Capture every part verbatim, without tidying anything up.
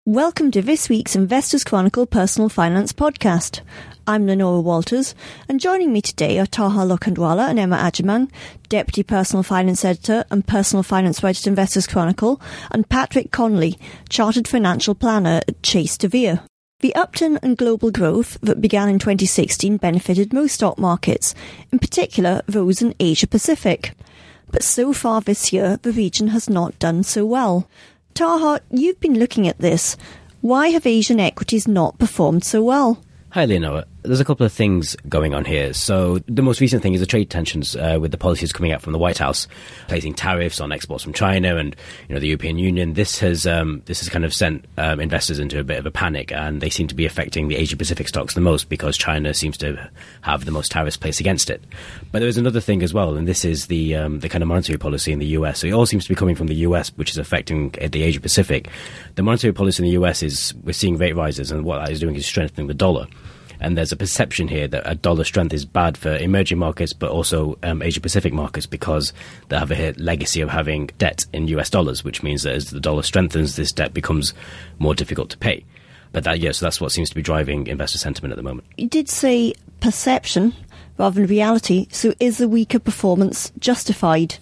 Welcome to this week's Investors Chronicle Personal Finance Podcast. I'm Lenora Walters, and joining me today are Taha Lokhandwala and Emma Agyemang, Deputy Personal Finance Editor and Personal Finance Writer at Investors Chronicle, and Patrick Connolly, Chartered Financial Planner at Chase de Vere. The upturn in global growth that began in twenty sixteen benefited most stock markets, in particular those in Asia Pacific. But so far this year, the region has not done so well. Taha, you've been looking at this. Why have Asian equities not performed so well? Hi, Leonora. There's a couple of things going on here. So the most recent thing is the trade tensions uh, with the policies coming out from the White House, placing tariffs on exports from China and you know the European Union. This has um, this has kind of sent um, investors into a bit of a panic, and they seem to be affecting the Asia Pacific stocks the most because China seems to have the most tariffs placed against it. But there is another thing as well, and this is the um, the kind of monetary policy in the U S. So it all seems to be coming from the U S, which is affecting the Asia Pacific. The monetary policy in the U S is we're seeing rate rises, and what that is doing is strengthening the dollar. And there's a perception here that a dollar strength is bad for emerging markets, but also um, Asia-Pacific markets because they have a legacy of having debt in U S dollars, which means that as the dollar strengthens, this debt becomes more difficult to pay. But that, yes, yeah, so that's what seems to be driving investor sentiment at the moment. You did say perception rather than reality, so is the weaker performance justified?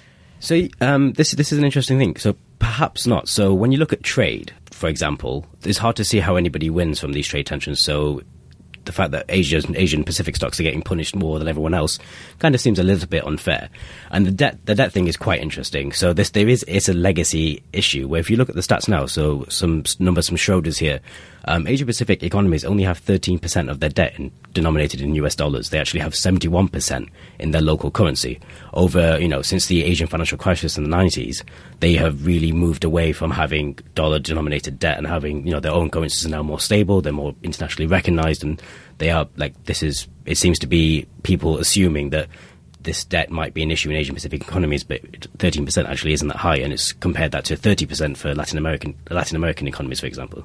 So um, this this is an interesting thing. So perhaps not. So when you look at trade, for example, it's hard to see how anybody wins from these trade tensions. So the fact that Asia's, Asian Pacific stocks are getting punished more than everyone else kind of seems a little bit unfair. And the debt the debt thing is quite interesting. So this there is it's a legacy issue where if you look at the stats now, so some numbers from Schroders here, um, Asia Pacific economies only have thirteen percent of their debt in, denominated in U S dollars. They actually have seventy-one percent in their local currency. Over, you know, since the Asian financial crisis in the nineties, they have really moved away from having dollar-denominated debt and having, you know, their own currencies are now more stable, they're more internationally recognized, and they are, like, this is, it seems to be people assuming that this debt might be an issue in Asian Pacific economies, but thirteen percent actually isn't that high, and it's compared that to thirty percent for Latin American Latin American economies, for example.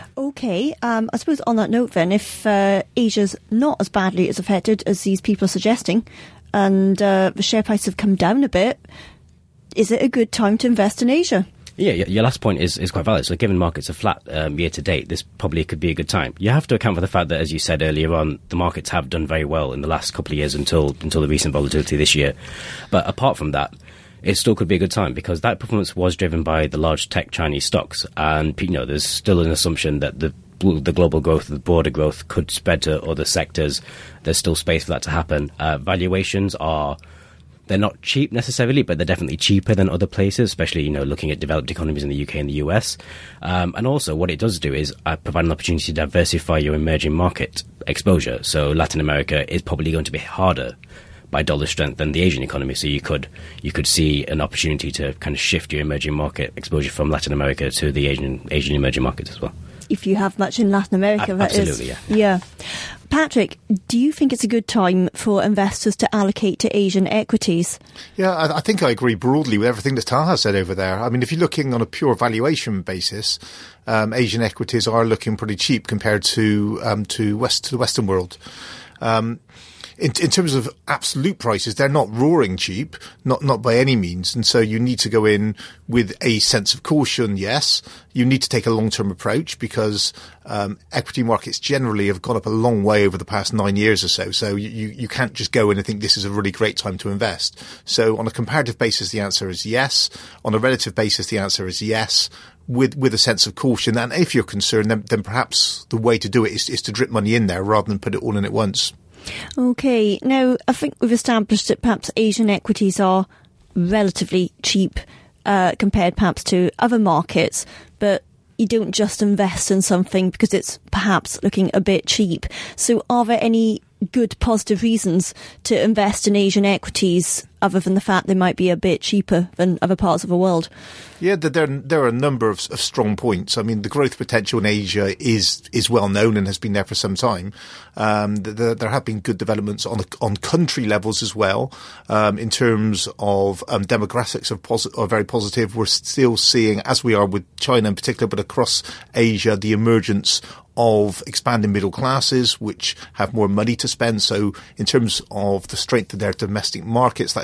Okay, um, I suppose on that note then, if uh, Asia's not as badly as affected as these people are suggesting, and uh, the share prices have come down a bit, is it a good time to invest in Asia? Yeah, your last point is, is quite valid. So given markets are flat um, year to date, this probably could be a good time. You have to account for the fact that, as you said earlier on, the markets have done very well in the last couple of years until until the recent volatility this year. But apart from that, it still could be a good time because that performance was driven by the large tech Chinese stocks. And, you know, there's still an assumption that the the global growth, the broader growth could spread to other sectors. There's still space for that to happen. Uh, valuations are... They're not cheap necessarily, but they're definitely cheaper than other places, especially, you know, looking at developed economies in the U K and the U S. Um, and also what it does do is uh, provide an opportunity to diversify your emerging market exposure. So Latin America is probably going to be harder by dollar strength than the Asian economy. So you could you could see an opportunity to kind of shift your emerging market exposure from Latin America to the Asian Asian emerging markets as well. If you have much in Latin America, A- that absolutely, is. yeah. Yeah. Patrick, do you think it's a good time for investors to allocate to Asian equities? Yeah, I, I think I agree broadly with everything that Taha said over there. I mean, if you're looking on a pure valuation basis, um, Asian equities are looking pretty cheap compared to um, to West to the Western world. Um, In, in terms of absolute prices, they're not roaring cheap, not not by any means. And so you need to go in with a sense of caution, yes. You need to take a long-term approach because um, equity markets generally have gone up a long way over the past nine years or so. So you, you can't just go in and think this is a really great time to invest. So on a comparative basis, the answer is yes. On a relative basis, the answer is yes. With with a sense of caution. And if you're concerned, then, then perhaps the way to do it is, is to drip money in there rather than put it all in at once. Okay, now I think we've established that perhaps Asian equities are relatively cheap uh, compared perhaps to other markets, but you don't just invest in something because it's perhaps looking a bit cheap. So are there any good positive reasons to invest in Asian equities other than the fact they might be a bit cheaper than other parts of the world? Yeah, there, there are a number of, of strong points. I mean, the growth potential in Asia is is well known and has been there for some time. Um, there, there have been good developments on on country levels as well. Um, in terms of um, demographics are, posi- are very positive. We're still seeing, as we are with China in particular, but across Asia, the emergence of expanding middle classes, which have more money to spend. So in terms of the strength of their domestic markets, that's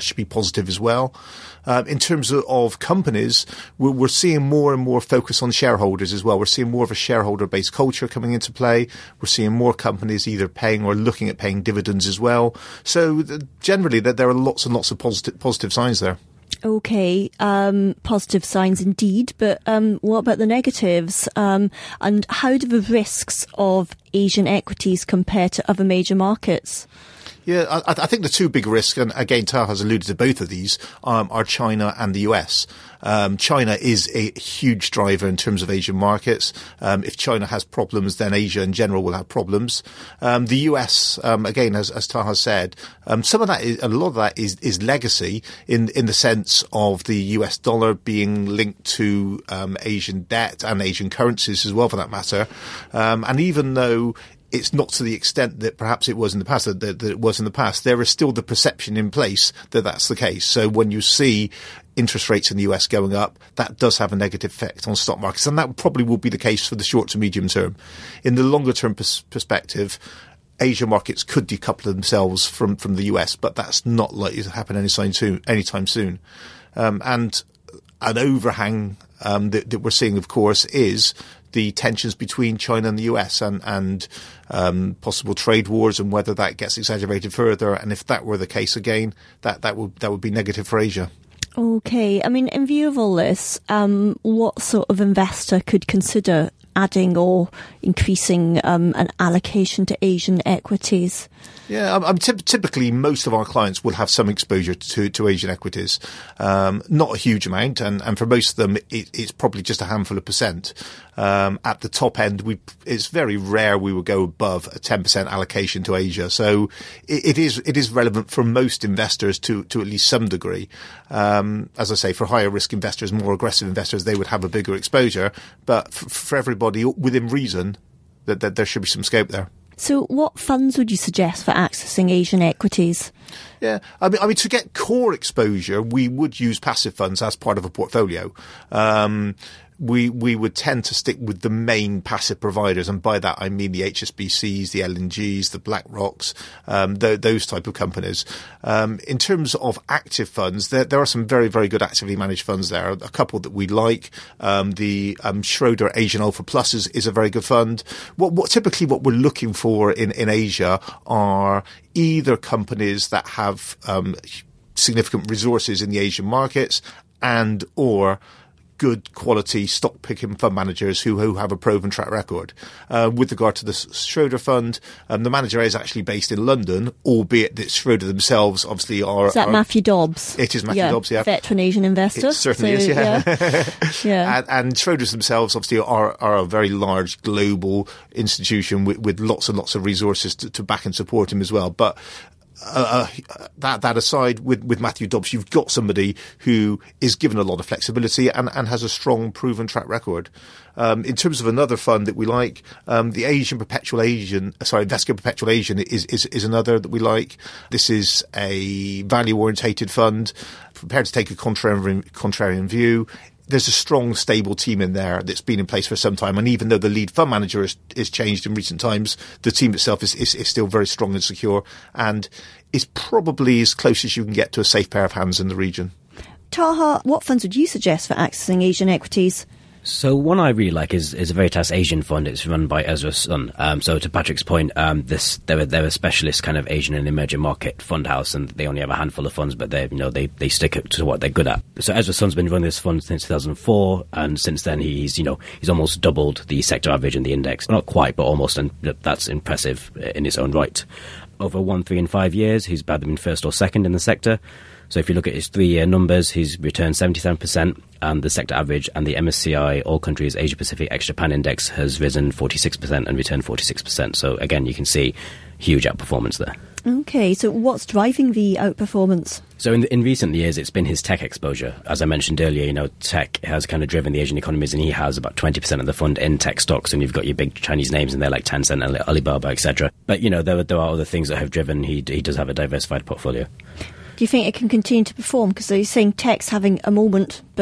should be positive as well. Um, in terms of, of companies, we're, we're seeing more and more focus on shareholders as well. We're seeing more of a shareholder-based culture coming into play. We're seeing more companies either paying or looking at paying dividends as well. So th- generally, that there are lots and lots of positive positive signs there. Okay, um, positive signs indeed, but um, what about the negatives? Um, and how do the risks of Asian equities compare to other major markets? Yeah, I, I think the two big risks, and again, Taha has alluded to both of these, um, are China and the U S. Um, China is a huge driver in terms of Asian markets. Um, if China has problems, then Asia in general will have problems. Um, the U S, um, again, as, as Taha said, um, some of that, is, a lot of that is, is legacy in, in the sense of the U S dollar being linked to um, Asian debt and Asian currencies as well, for that matter. Um, and even though it's not to the extent that perhaps it was in the past, that, that it was in the past, there is still the perception in place that that's the case. So when you see interest rates in the U S going up, that does have a negative effect on stock markets. And that probably will be the case for the short to medium term. In the longer term pers- perspective, Asia markets could decouple themselves from, from the U S, but that's not likely to happen anytime soon. Anytime soon. Um, and an overhang um, that, that we're seeing, of course, is the tensions between China and the U S and, and um, possible trade wars, and whether that gets exaggerated further. And if that were the case again, that, that would that would be negative for Asia. Okay. I mean, in view of all this, um, what sort of investor could consider adding or increasing um, an allocation to Asian equities? Yeah, I mean, typ- typically most of our clients will have some exposure to, to Asian equities. Um, not a huge amount, and, and for most of them, it, it's probably just a handful of percent. Um, at the top end, we it's very rare we will go above a ten percent allocation to Asia. So it, it is it is relevant for most investors to, to at least some degree. Um, as I say, for higher risk investors, more aggressive investors, they would have a bigger exposure. But for, for everybody within reason, that, that there should be some scope there. So what funds would you suggest for accessing Asian equities? Yeah, I mean, I mean, to get core exposure, we would use passive funds as part of a portfolio. Um, we we would tend to stick with the main passive providers, and by that I mean the H S B Cs, the L N Gs, the BlackRocks, um, th- those type of companies. Um, in terms of active funds, there, there are some very, very good actively managed funds there. A couple that we like. Um, the um, Schroeder Asian Alpha Plus is, is a very good fund. What, what typically what we're looking for in, in Asia are either companies that have um, significant resources in the Asian markets and or good quality stock picking fund managers who, who have a proven track record. Uh, with regard to the Schroeder fund, um, the manager is actually based in London, albeit that Schroeder themselves obviously are... Is that are, Matthew Dobbs? It is Matthew yeah, Dobbs, yeah. Veteran Asian investor. It certainly so, is, yeah. yeah. yeah. And, and Schroeder's themselves obviously are, are a very large global institution with, with lots and lots of resources to, to back and support him as well. But Uh, that that aside, with, with Matthew Dobbs, you've got somebody who is given a lot of flexibility and, and has a strong, proven track record. Um, in terms of another fund that we like, um, the Asian Perpetual Asian, sorry, Invesco Perpetual Asian is, is, is another that we like. This is a value-orientated fund, prepared to take a contrarian, contrarian view. There's a strong, stable team in there that's been in place for some time. And even though the lead fund manager is, is changed in recent times, the team itself is, is, is still very strong and secure, and is probably as close as you can get to a safe pair of hands in the region. Taha, what funds would you suggest for accessing Asian equities? So one I really like is, is a Veritas Asian fund. It's run by Ezra Sun. Um, so to Patrick's point, um, this they're, they're a specialist kind of Asian and emerging market fund house, and they only have a handful of funds, but they you know they, they stick to what they're good at. So Ezra Sun's been running this fund since two thousand four, and since then he's you know he's almost doubled the sector average in the index. Not quite, but almost, and that's impressive in its own right. Over one, three, and five years, he's either been first or second in the sector. So if you look at his three-year numbers, he's returned seventy-seven percent, and the sector average and the M S C I All Countries Asia Pacific ex-Japan Index has risen forty-six percent and returned forty-six percent. So again, you can see huge outperformance there. Okay, so what's driving the outperformance? So in, in recent years, it's been his tech exposure. As I mentioned earlier, you know, tech has kind of driven the Asian economies, and he has about twenty percent of the fund in tech stocks, and you've got your big Chinese names in there like Tencent, Alibaba, et cetera. But, you know, there, there are other things that have driven. He, he does have a diversified portfolio. Do you think it can continue to perform? Because you're saying tech's having a moment, but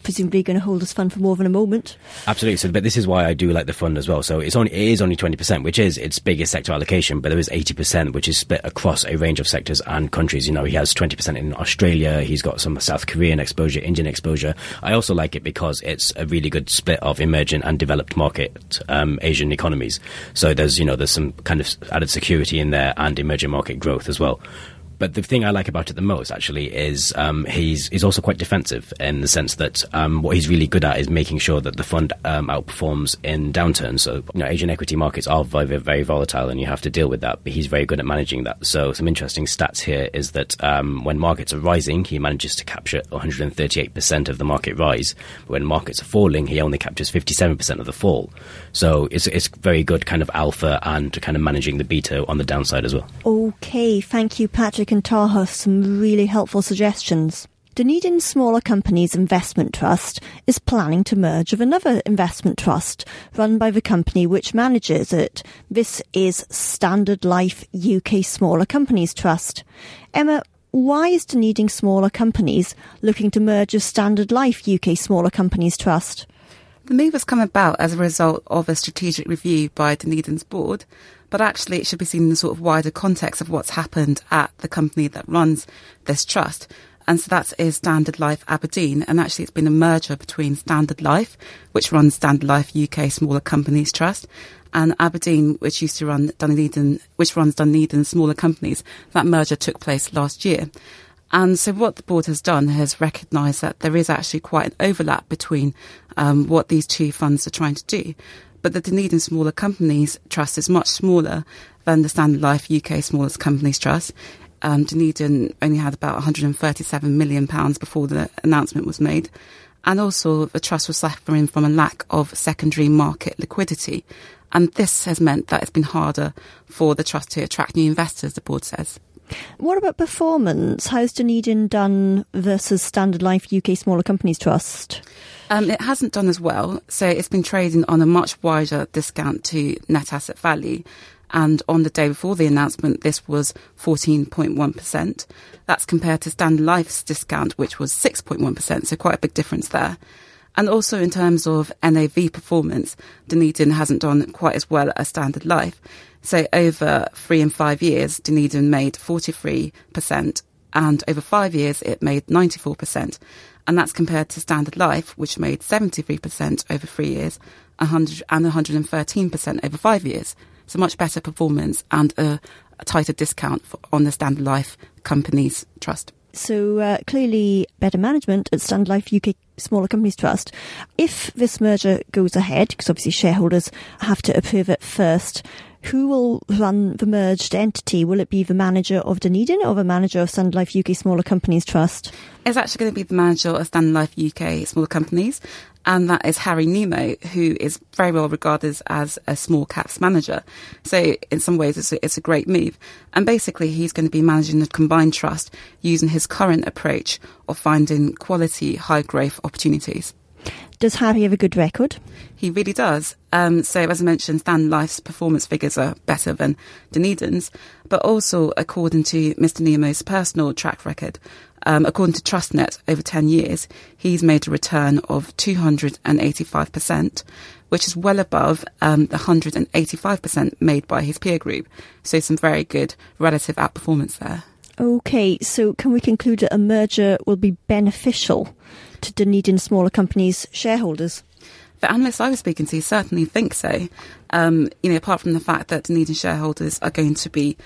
presumably going to hold this fund for more than a moment. Absolutely. So, but this is why I do like the fund as well. So it's only, it is only twenty percent, which is its biggest sector allocation, but there is eighty percent, which is split across a range of sectors and countries. You know, he has twenty percent in Australia. He's got some South Korean exposure, Indian exposure. I also like it because it's a really good split of emerging and developed market um, Asian economies. So there's, you know, there's some kind of added security in there and emerging market growth as well. But the thing I like about it the most, actually, is um, he's he's also quite defensive in the sense that um, what he's really good at is making sure that the fund um, outperforms in downturns. So, you know, Asian equity markets are very, very volatile, and you have to deal with that. But he's very good at managing that. So, some interesting stats here is that um, when markets are rising, he manages to capture one hundred thirty-eight percent of the market rise. But when markets are falling, he only captures fifty-seven percent of the fall. So, it's it's very good kind of alpha and kind of managing the beta on the downside as well. Okay, thank you, Patrick and Taha, some really helpful suggestions. Dunedin Smaller Companies Investment Trust is planning to merge with another investment trust run by the company which manages it. This is Standard Life U K Smaller Companies Trust. Emma, why is Dunedin Smaller Companies looking to merge with Standard Life U K Smaller Companies Trust? The move has come about as a result of a strategic review by Dunedin's board, but actually it should be seen in the sort of wider context of what's happened at the company that runs this trust. And so that is Standard Life Aberdeen, and actually it's been a merger between Standard Life, which runs Standard Life U K Smaller Companies Trust, and Aberdeen, which used to run Dunedin, which runs Dunedin Smaller Companies. That merger took place last year. And so what the board has done has recognised that there is actually quite an overlap between um, what these two funds are trying to do. But the Dunedin Smaller Companies Trust is much smaller than the Standard Life U K Smaller Companies Trust. Um, Dunedin only had about one hundred thirty-seven million pounds before the announcement was made. And also the trust was suffering from a lack of secondary market liquidity. And this has meant that it's been harder for the trust to attract new investors, the board says. What about performance? How's Dunedin done versus Standard Life U K Smaller Companies Trust? Um, it hasn't done as well. So it's been trading on a much wider discount to net asset value. And on the day before the announcement, this was fourteen point one percent. That's compared to Standard Life's discount, which was six point one percent. So quite a big difference there. And also in terms of N A V performance, Dunedin hasn't done quite as well as Standard Life. So over three and five years, Dunedin made forty-three percent, and over five years, it made ninety-four percent. And that's compared to Standard Life, which made seventy-three percent over three years one hundred and one hundred thirteen percent over five years. So much better performance and a, a tighter discount for, on the Standard Life Companies Trust. So uh, clearly better management at Standard Life U K Smaller Companies Trust. If this merger goes ahead, because obviously shareholders have to approve it first, who will run the merged entity? Will it be the manager of Dunedin or the manager of Standard Life U K Smaller Companies Trust? It's actually going to be the manager of Standard Life U K Smaller Companies, and that is Harry Nemo, who is very well regarded as a small caps manager. So in some ways, it's a, it's a great move. And basically, he's going to be managing the combined trust using his current approach of finding quality, high growth opportunities. Does Harry have a good record? He really does. Um, so, as I mentioned, Standard Life's performance figures are better than Dunedin's, but also according to Mister Nemo's personal track record, um, according to TrustNet, over ten years, he's made a return of two hundred eighty-five percent, which is well above um, the one hundred eighty-five percent made by his peer group. So, some very good relative outperformance there. Okay, so can we conclude that a merger will be beneficial to Dunedin Smaller Companies shareholders? The analysts I was speaking to certainly think so. Um, you know, apart from the fact that Dunedin shareholders are going to be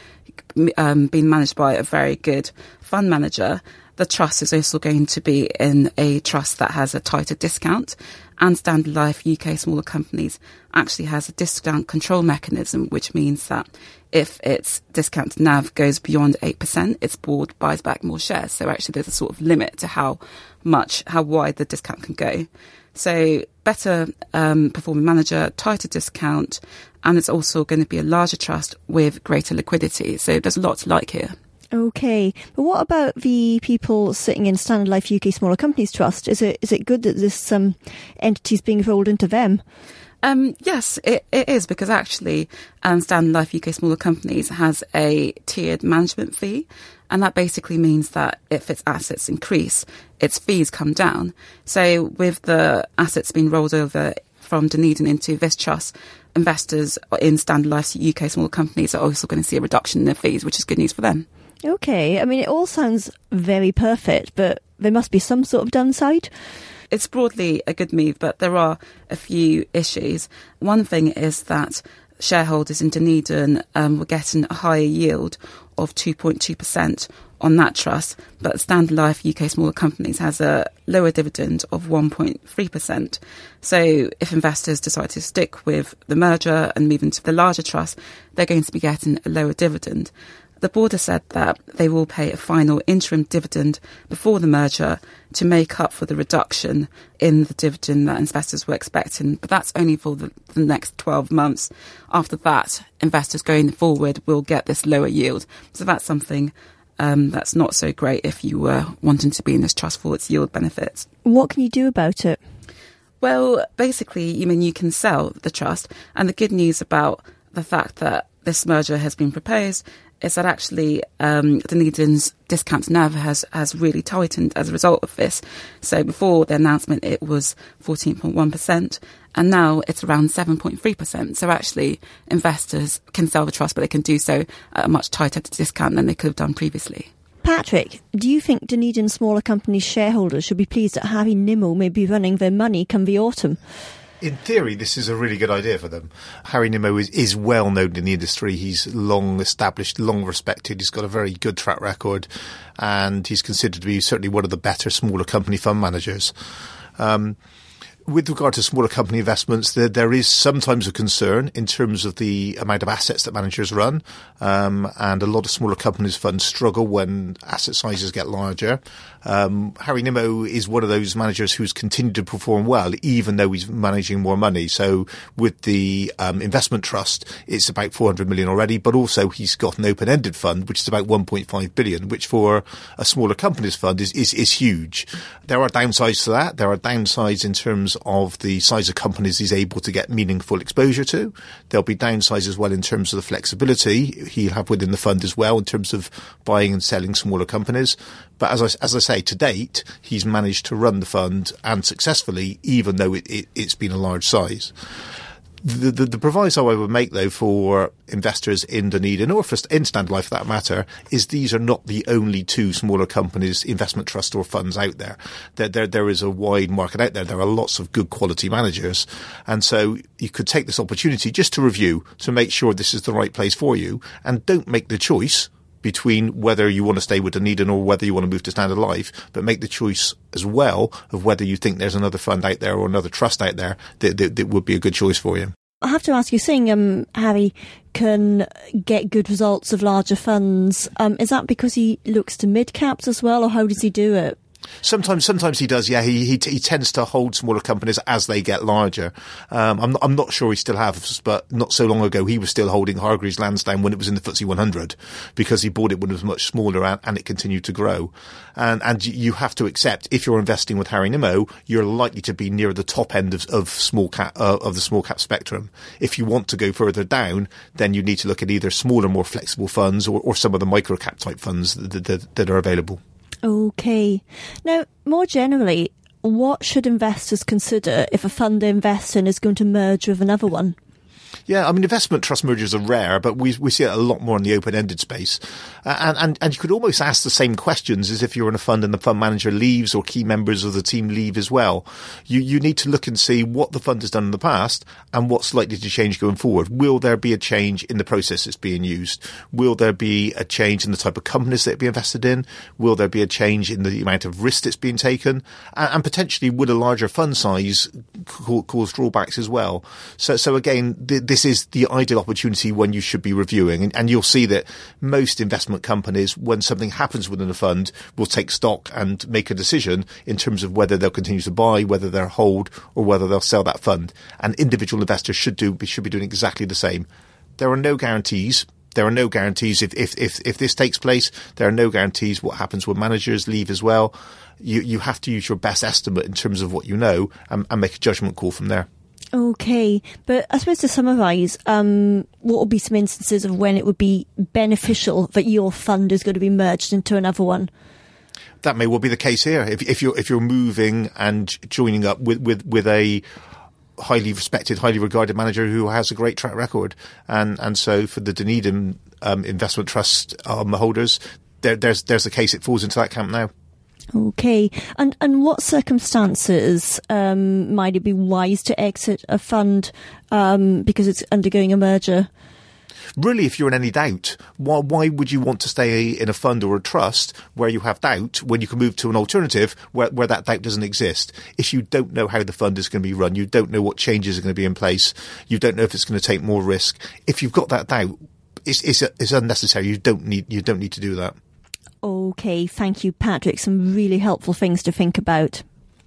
um, being managed by a very good fund manager, the trust is also going to be in a trust that has a tighter discount, and Standard Life U K Smaller Companies actually has a discount control mechanism, which means that if its discount to N A V goes beyond eight percent, its board buys back more shares. So actually there's a sort of limit to how much, how wide the discount can go. So better um, performing manager, tighter discount, and it's also going to be a larger trust with greater liquidity. So there's a lot to like here. Okay, but what about the people sitting in Standard Life U K Smaller Companies Trust? Is it is it good that this um, entity is being rolled into them? Um, yes, it, it is, because actually um, Standard Life U K Smaller Companies has a tiered management fee, and that basically means that if its assets increase, its fees come down. So with the assets being rolled over from Dunedin into this trust, investors in Standard Life's U K Smaller Companies are also going to see a reduction in their fees, which is good news for them. Okay, I mean, it all sounds very perfect, but there must be some sort of downside. It's broadly a good move, but there are a few issues. One thing is that shareholders in Dunedin um, were getting a higher yield of two point two percent on that trust, but Standard Life U K Smaller Companies has a lower dividend of one point three percent. So if investors decide to stick with the merger and move into the larger trust, they're going to be getting a lower dividend. The board has said that they will pay a final interim dividend before the merger to make up for the reduction in the dividend that investors were expecting, but that's only for the, the next twelve months. After that, investors going forward will get this lower yield. So that's something um, that's not so great if you were wanting to be in this trust for its yield benefits. What can you do about it? Well, basically, I mean, you can sell the trust, and the good news about the fact that this merger has been proposed is that actually um, Dunedin's discount to N A V has, has really tightened as a result of this. So before the announcement, it was fourteen point one percent, and now it's around seven point three percent. So actually, investors can sell the trust, but they can do so at a much tighter discount than they could have done previously. Patrick, do you think Dunedin Smaller Companies shareholders should be pleased that Harry Nimmo may be running their money come the autumn? In theory, this is a really good idea for them. Harry Nimmo is, is well known in the industry. He's long established, long respected. He's got a very good track record, and he's considered to be certainly one of the better smaller company fund managers. Um, with regard to smaller company investments, there, there is sometimes a concern in terms of the amount of assets that managers run, um, and a lot of smaller companies funds struggle when asset sizes get larger. Um, Harry Nimmo is one of those managers who's continued to perform well, even though he's managing more money. So with the um, investment trust, it's about four hundred million already, but also he's got an open-ended fund, which is about one point five billion, which for a smaller companies fund is, is, is huge. There are downsides to that. There are downsides in terms of the size of companies he's able to get meaningful exposure to. There'll be downsides as well in terms of the flexibility he'll have within the fund as well in terms of buying and selling smaller companies. But as I, as I say, to date, he's managed to run the fund and successfully, even though it, it, it's been a large size. The, the, the proviso I would make, though, for investors in Dunedin, or for in Standard Life for that matter, is these are not the only two smaller companies, investment trust or funds out there. There, there. There is a wide market out there. There are lots of good quality managers. And so you could take this opportunity just to review, to make sure this is the right place for you, and don't make the choice between whether you want to stay with Dunedin or whether you want to move to Standard Life, but make the choice as well of whether you think there's another fund out there or another trust out there that, that, that would be a good choice for you. I have to ask you, saying um, Harry can get good results of larger funds, um, is that because he looks to mid-caps as well, or how does he do it? Sometimes, sometimes he does. Yeah, he, he he tends to hold smaller companies as they get larger. Um, I'm not, I'm not sure he still has, but not so long ago he was still holding Hargreaves Lansdown when it was in the F T S E one hundred, because he bought it when it was much smaller and, and it continued to grow. And and you have to accept, if you're investing with Harry Nimmo, you're likely to be near the top end of, of small cap uh, of the small cap spectrum. If you want to go further down, then you need to look at either smaller, more flexible funds or, or some of the micro cap type funds that, that, that are available. Okay. Now, more generally, what should investors consider if a fund they invest in is going to merge with another one? Yeah, I mean, investment trust mergers are rare, but we we see it a lot more in the open-ended space. Uh, and, and, and you could almost ask the same questions as if you're in a fund and the fund manager leaves or key members of the team leave as well. You you need to look and see what the fund has done in the past and what's likely to change going forward. Will there be a change in the process that's being used? Will there be a change in the type of companies that be invested in? Will there be a change in the amount of risk that's being taken? And, and potentially, would a larger fund size ca- cause drawbacks as well? So, so again, th- this is the ideal opportunity when you should be reviewing. And, and you'll see that most investment companies, when something happens within a fund, will take stock and make a decision in terms of whether they'll continue to buy, whether they'll hold, or whether they'll sell that fund. And individual investors should do should be doing exactly the same. There are no guarantees. There are no guarantees if, if, if, if this takes place. There are no guarantees what happens when managers leave as well. You, you have to use your best estimate in terms of what you know and, and make a judgment call from there. Okay, but I suppose to summarise, um, what would be some instances of when it would be beneficial that your fund is going to be merged into another one? That may well be the case here. If, if you're if you're moving and joining up with, with, with a highly respected, highly regarded manager who has a great track record, and, and so for the Dunedin um, Investment Trust um, holders, there, there's there's a case it falls into that camp now. Okay, and and what circumstances um, might it be wise to exit a fund um, because it's undergoing a merger? Really, if you're in any doubt, why, why would you want to stay in a fund or a trust where you have doubt when you can move to an alternative where, where that doubt doesn't exist? If you don't know how the fund is going to be run, you don't know what changes are going to be in place, you don't know if it's going to take more risk. If you've got that doubt, it's, it's, it's unnecessary. You don't need you don't need to do that. Okay, thank you, Patrick. Some really helpful things to think about.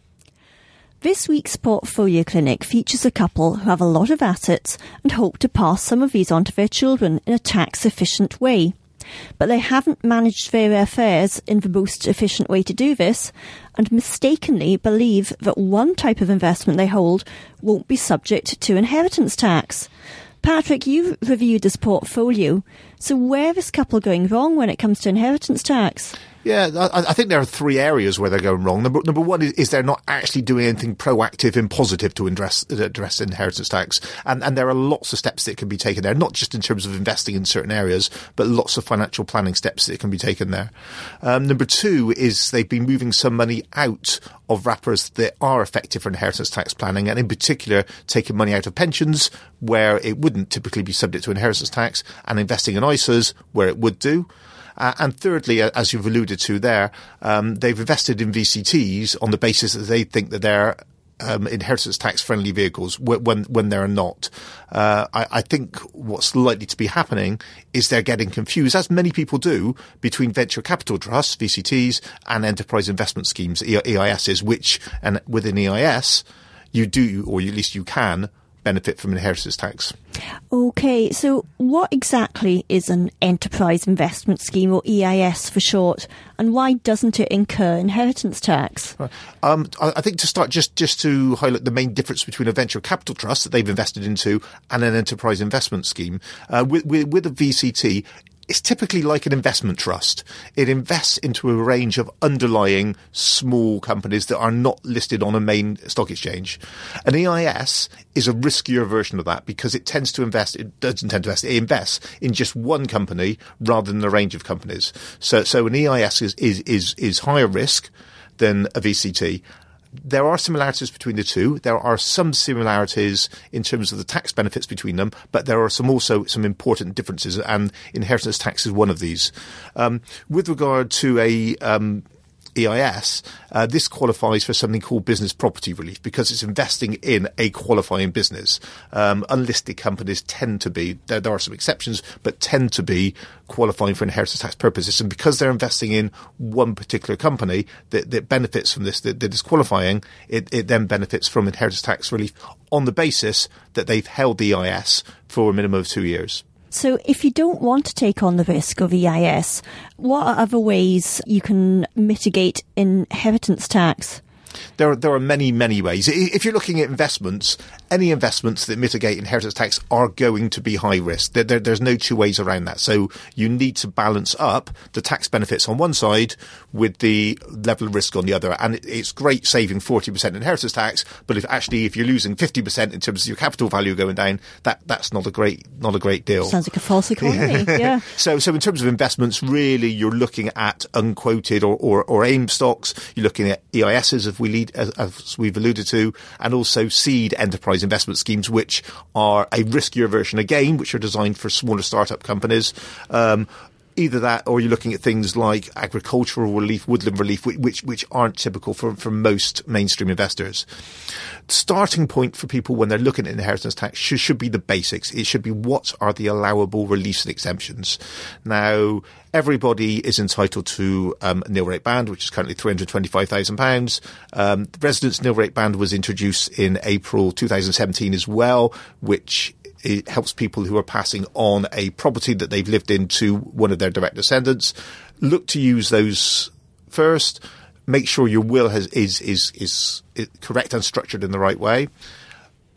This week's Portfolio Clinic features a couple who have a lot of assets and hope to pass some of these on to their children in a tax-efficient way. But they haven't managed their affairs in the most efficient way to do this, and mistakenly believe that one type of investment they hold won't be subject to inheritance tax. Patrick, you've reviewed this portfolio, so where is couple going wrong when it comes to inheritance tax? Yeah, I, I think there are three areas where they're going wrong. Number, number one is, is they're not actually doing anything proactive and positive to address, address inheritance tax. And, and there are lots of steps that can be taken there, not just in terms of investing in certain areas, but lots of financial planning steps that can be taken there. Um, number two is they've been moving some money out of wrappers that are effective for inheritance tax planning, and in particular taking money out of pensions where it wouldn't typically be subject to inheritance tax, and investing in I S As where it would do. Uh, and thirdly, as you've alluded to there, um, they've invested in V C Ts on the basis that they think that they're um, inheritance tax friendly vehicles when when they're not. Uh, I, I think what's likely to be happening is they're getting confused, as many people do, between venture capital trusts, V C Ts, and enterprise investment schemes, E I Ss, which, and within E I S, you do, or at least you can, benefit from inheritance tax. Okay, so what exactly is an enterprise investment scheme, or E I S for short, and why doesn't it incur inheritance tax? Um, I think to start, just, just to highlight the main difference between a venture capital trust that they've invested into and an enterprise investment scheme. Uh, with, with, with a V C T, it's typically like an investment trust. It invests into a range of underlying small companies that are not listed on a main stock exchange. An E I S is a riskier version of that because it tends to invest, it doesn't tend to invest, it invests in just one company rather than a range of companies. So, so an E I S is, is, is, is higher risk than a V C T. There are similarities between the two. There are some similarities in terms of the tax benefits between them, but there are some also some important differences, and inheritance tax is one of these. Um, with regard to a um, E I S, uh, this qualifies for something called business property relief because it's investing in a qualifying business. Um, unlisted companies tend to be, there, there are some exceptions, but tend to be qualifying for inheritance tax purposes. And because they're investing in one particular company that, that benefits from this, that, that is qualifying, it, it then benefits from inheritance tax relief on the basis that they've held the E I S for a minimum of two years. So if you don't want to take on the risk of E I S, what are other ways you can mitigate inheritance tax? There are, there are many, many ways. If you're looking at investments, any investments that mitigate inheritance tax are going to be high risk. There, there, there's no two ways around that. So you need to balance up the tax benefits on one side with the level of risk on the other. And it, it's great saving forty percent inheritance tax, but if actually if you're losing fifty percent in terms of your capital value going down, that, that's not a great not a great deal. Sounds like a false economy. Yeah. So so in terms of investments, really you're looking at unquoted or, or, or AIM stocks. You're looking at E I Ss, as we lead, as, as we've alluded to, and also seed enterprise investment schemes, which are a riskier version again, which are designed for smaller startup companies. Um, Either that, or you're looking at things like agricultural relief, woodland relief, which which aren't typical for, for most mainstream investors. The starting point for people when they're looking at inheritance tax should, should be the basics. It should be what are the allowable reliefs and exemptions. Now, everybody is entitled to um, a nil rate band, which is currently three hundred twenty-five thousand pounds. Um, the residence nil rate band was introduced in April two thousand seventeen as well, which it helps people who are passing on a property that they've lived in to one of their direct descendants. Look to use those first. Make sure your will has, is, is, is correct and structured in the right way.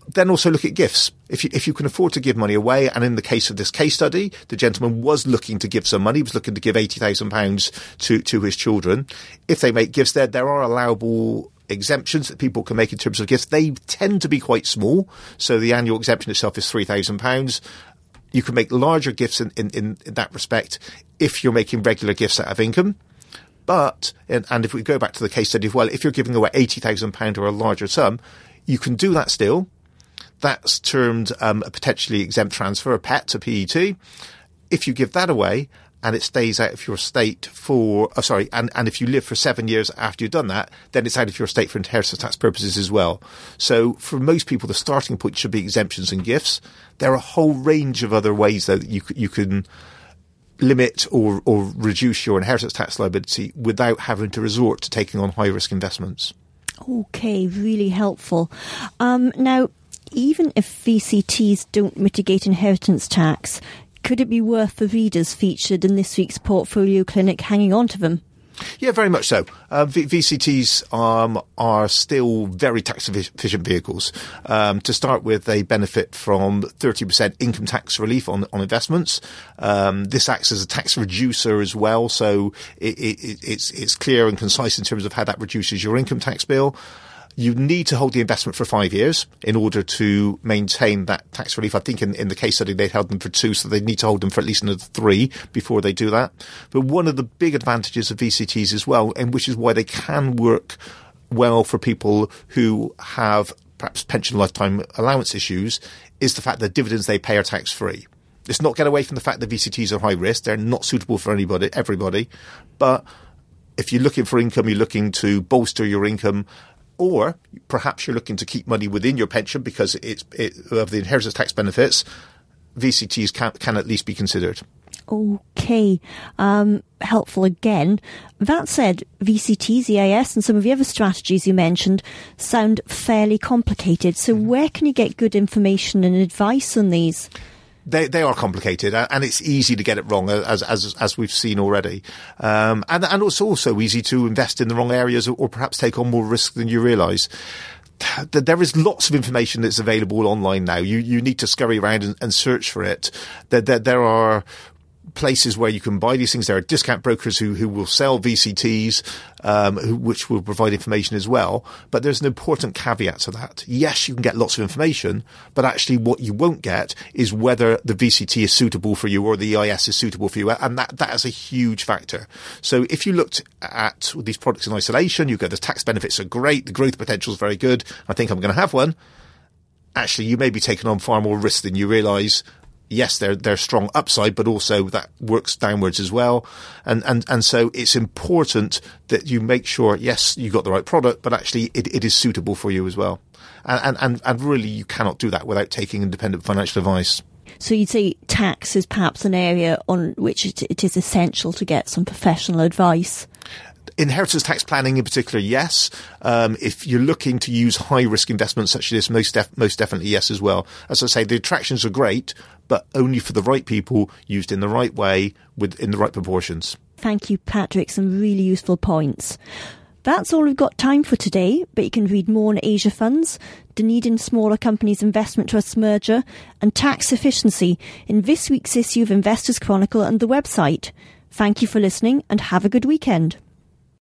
then also look at gifts. If you, if you can afford to give money away, and in the case of this case study, the gentleman was looking to give some money, he was looking to give eighty thousand pounds to, to his children. If they make gifts there, there are allowable exemptions that people can make in terms of gifts. They tend to be quite small, so the annual exemption itself is three thousand pounds. You can make larger gifts in, in, in that respect if you're making regular gifts out of income. But, and, and if we go back to the case study, well, if you're giving away eighty thousand pounds or a larger sum, you can do that still. That's termed um, a potentially exempt transfer, a P E T, a P E T. If you give that away and it stays out of your estate for, oh, sorry, and, and if you live for seven years after you've done that, then it's out of your estate for inheritance tax purposes as well. So for most people, the starting point should be exemptions and gifts. There are a whole range of other ways though, that you, you can limit or, or reduce your inheritance tax liability without having to resort to taking on high risk investments. Okay, really helpful. Um, now, even if V C Ts don't mitigate inheritance tax, could it be worth the readers featured in this week's Portfolio Clinic hanging on to them? Yeah, very much so. Uh, v- VCTs um, are still very tax efficient vehicles. Um, to start with, they benefit from thirty percent income tax relief on, on investments. Um, this acts as a tax reducer as well, so it, it, it's, it's clear and concise in terms of how that reduces your income tax bill. You need to hold the investment for five years in order to maintain that tax relief. I think in, in the case study they held them for two, so they need to hold them for at least another three before they do that. But one of the big advantages of V C Ts as well, and which is why they can work well for people who have perhaps pension lifetime allowance issues, is the fact that dividends they pay are tax-free. Let's not get away from the fact that V C Ts are high risk. They're not suitable for anybody, everybody. But if you're looking for income, you're looking to bolster your income, or perhaps you're looking to keep money within your pension because it's it, of the inheritance tax benefits, V C Ts can, can at least be considered. Okay, um, helpful again. That said, V C Ts, E I S and some of the other strategies you mentioned sound fairly complicated. So where can you get good information and advice on these? They they are complicated, and it's easy to get it wrong, as as as we've seen already. Um, and and it's also easy to invest in the wrong areas, or, or perhaps take on more risk than you realise. There is lots of information that's available online now. You you need to scurry around and, and search for it. There, there there are places where you can buy these things. There are discount brokers who, who will sell V C Ts, um, who, which will provide information as well. But there's an important caveat to that. Yes, you can get lots of information, but actually what you won't get is whether the V C T is suitable for you or the E I S is suitable for you. And that, that is a huge factor. So if you looked at these products in isolation, you go, the tax benefits are great, the growth potential is very good, I think I'm going to have one. Actually, you may be taking on far more risk than you realise. Yes, they're they're strong upside, but also that works downwards as well. And and and so it's important that you make sure, yes, you got the right product, but actually it, it is suitable for you as well. And, and and really, you cannot do that without taking independent financial advice. So you'd say tax is perhaps an area on which it, it is essential to get some professional advice. Inheritance tax planning in particular, yes. Um, if you're looking to use high-risk investments such as this, most, def- most definitely yes as well. As I say, the attractions are great, but only for the right people, used in the right way, with in the right proportions. Thank you, Patrick. Some really useful points. That's all we've got time for today, but you can read more on Asia funds, Dunedin Smaller Companies Investment Trusts merger, and tax efficiency in this week's issue of Investors Chronicle and the website. Thank you for listening, and have a good weekend.